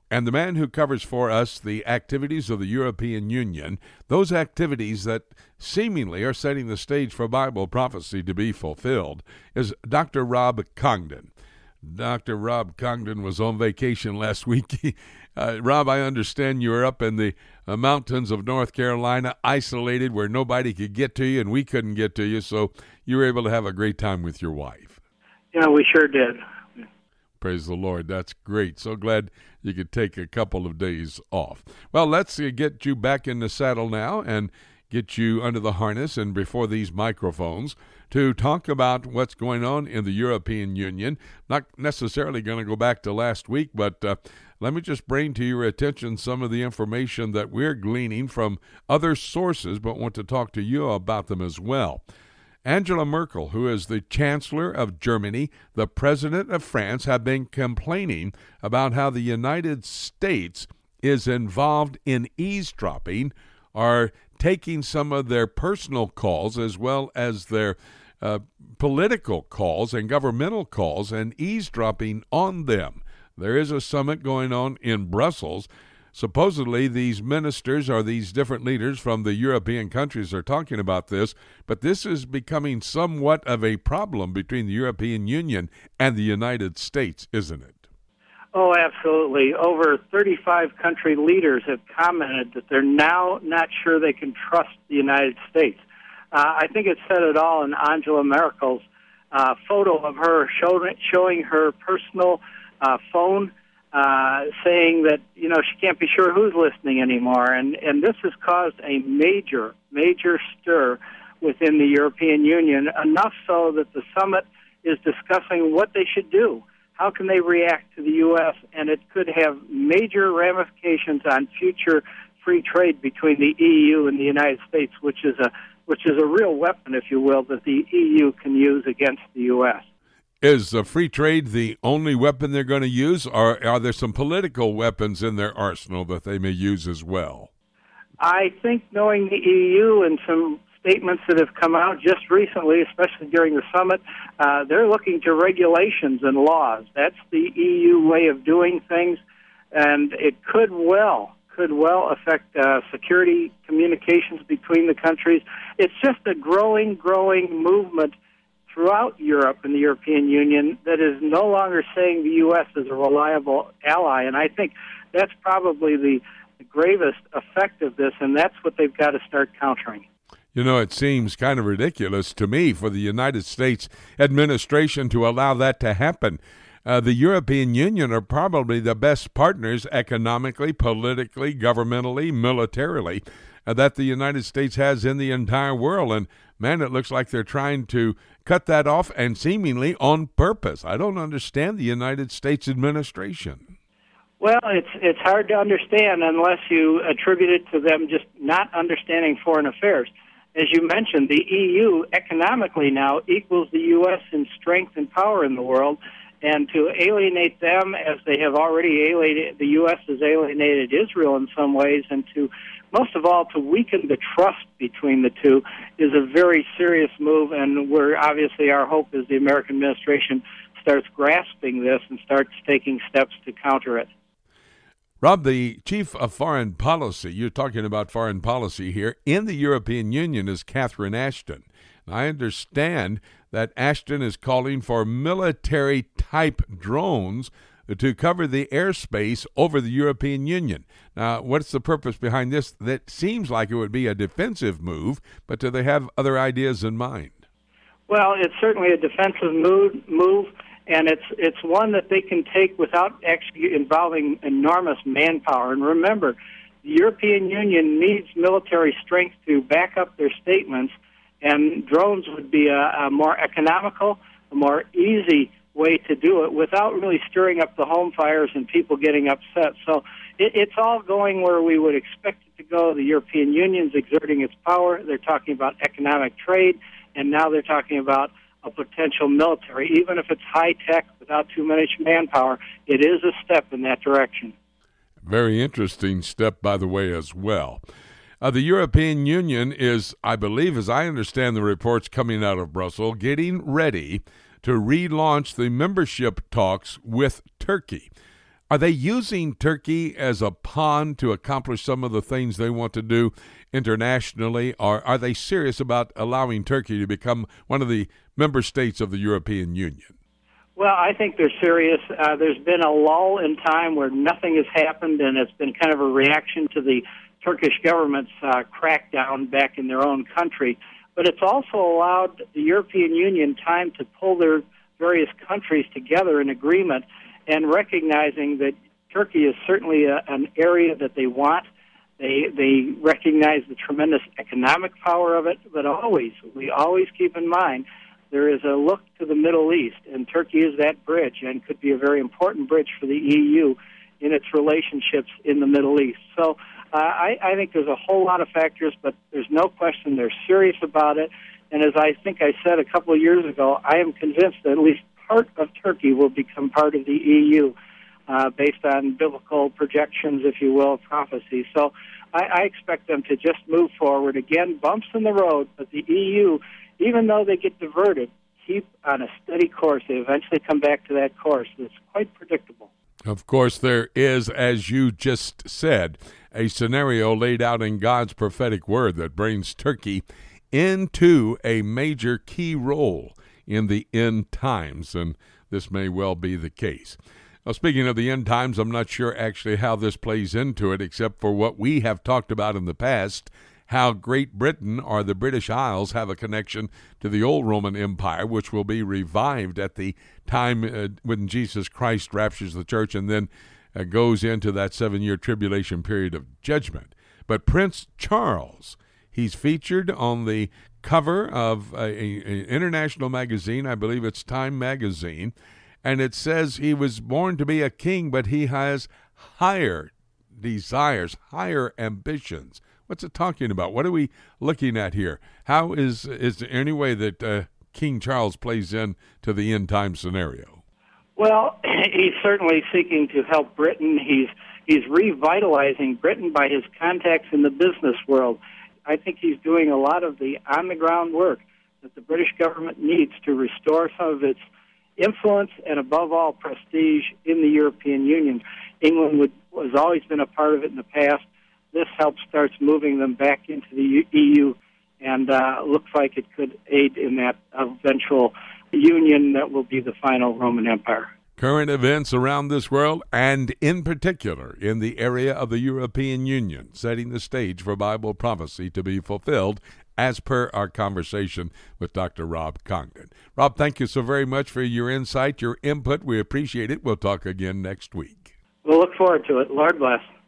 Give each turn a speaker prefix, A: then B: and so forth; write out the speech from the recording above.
A: and the man who covers for us the activities of the European Union, those activities that seemingly are setting the stage for Bible prophecy to be fulfilled, is Dr. Rob Congdon. Dr. Rob Congdon was on vacation last week. Rob, I understand you were up in the mountains of North Carolina, isolated where nobody could get to you and we couldn't get to you, so you were able to have a great time with your wife.
B: Yeah, we sure did.
A: Praise the Lord. That's great. So glad you could take a couple of days off. Well, let's get you back in the saddle now and get you under the harness and before these microphones to talk about what's going on in the European Union. Not necessarily going to go back to last week, but let me just bring to your attention some of the information that we're gleaning from other sources, but want to talk to you about them as well. Angela Merkel, who is the Chancellor of Germany, the President of France, have been complaining about how the United States is involved in eavesdropping or taking some of their personal calls as well as their political calls and governmental calls and eavesdropping on them. There is a summit going on in Brussels. Supposedly, these ministers or these different leaders from the European countries are talking about this, but this is becoming somewhat of a problem between the European Union and the United States, isn't it?
B: Oh, absolutely. Over 35 country leaders have commented that they're now not sure they can trust the United States. I think it said it all in Angela Merkel's photo of her showing her personal phone, saying that, she can't be sure who's listening anymore. And this has caused a major stir within the European Union, enough so that the summit is discussing what they should do. How can they react to the U.S.? And it could have major ramifications on future free trade between the EU and the United States, which is a real weapon, if you will, that the EU can use against the U.S.
A: Is free trade the only weapon they're going to use, or are there some political weapons in their arsenal that they may use as well?
B: I think knowing the EU and some statements that have come out just recently, especially during the summit, they're looking to regulations and laws. That's the EU way of doing things, and it could well affect security communications between the countries. It's just a growing movement throughout Europe and the European Union that is no longer saying the U.S. is a reliable ally, and I think that's probably the gravest effect of this, and that's what they've got to start countering.
A: It seems kind of ridiculous to me for the United States administration to allow that to happen. The European Union are probably the best partners economically, politically, governmentally, militarily that the United States has in the entire world. And, man, it looks like they're trying to cut that off and seemingly on purpose. I don't understand the United States administration.
B: Well, it's hard to understand unless you attribute it to them just not understanding foreign affairs. As you mentioned, the EU economically now equals the U.S. in strength and power in the world, and to alienate them as they have already alienated, the U.S. has alienated Israel in some ways, and to, most of all, to weaken the trust between the two is a very serious move, and obviously our hope is the American administration starts grasping this and starts taking steps to counter it.
A: Rob, the chief of foreign policy, you're talking about foreign policy here, in the European Union is Catherine Ashton. I understand that Ashton is calling for military-type drones to cover the airspace over the European Union. Now, what's the purpose behind this? That seems like it would be a defensive move, but do they have other ideas in mind?
B: Well, it's certainly a defensive move. And it's one that they can take without actually involving enormous manpower. And remember, the European Union needs military strength to back up their statements, and drones would be a more economical, a more easy way to do it without really stirring up the home fires and people getting upset. So it's all going where we would expect it to go. The European Union's exerting its power. They're talking about economic trade, and now they're talking about a potential military. Even if it's high-tech without too much manpower, it is a step in that direction.
A: Very interesting step, by the way, as well. The European Union is, I believe, as I understand the reports coming out of Brussels, getting ready to relaunch the membership talks with Turkey. Are they using Turkey as a pawn to accomplish some of the things they want to do internationally, or are they serious about allowing Turkey to become one of the member states of the European Union?
B: Well, I think they're serious. There's been a lull in time where nothing has happened, and it's been kind of a reaction to the Turkish government's crackdown back in their own country. But it's also allowed the European Union time to pull their various countries together in agreement and recognizing that Turkey is certainly an area that they want. They recognize the tremendous economic power of it, but we always keep in mind there is a look to the Middle East, and Turkey is that bridge and could be a very important bridge for the EU in its relationships in the Middle East. So I think there's a whole lot of factors, but there's no question they're serious about it. And as I think I said a couple of years ago, I am convinced that at least part of Turkey will become part of the EU based on biblical projections, if you will, prophecy. So I expect them to just move forward. Again, bumps in the road, but the EU, even though they get diverted, keep on a steady course. They eventually come back to that course. It's quite predictable.
A: Of course, there is, as you just said, a scenario laid out in God's prophetic word that brings Turkey into a major key role in the end times, and this may well be the case. Now, speaking of the end times, I'm not sure actually how this plays into it, except for what we have talked about in the past, how Great Britain or the British Isles have a connection to the old Roman Empire, which will be revived at the time when Jesus Christ raptures the church and then goes into that 7-year tribulation period of judgment. But Prince Charles, he's featured on the cover of an international magazine, I believe it's Time magazine, and it says he was born to be a king, but he has higher desires, higher ambitions. What's it talking about? What are we looking at here? How is there any way that King Charles plays in to the end time scenario?
B: Well, he's certainly seeking to help Britain. He's revitalizing Britain by his contacts in the business world. I think he's doing a lot of the on-the-ground work that the British government needs to restore some of its influence and, above all, prestige in the European Union. England has always been a part of it in the past. This helps starts moving them back into the EU, and looks like it could aid in that eventual union that will be the final Roman Empire.
A: Current events around this world, and in particular in the area of the European Union, setting the stage for Bible prophecy to be fulfilled, as per our conversation with Dr. Rob Congdon. Rob, thank you so very much for your insight, your input. We appreciate it. We'll talk again next week.
B: We'll look forward to it. Lord bless.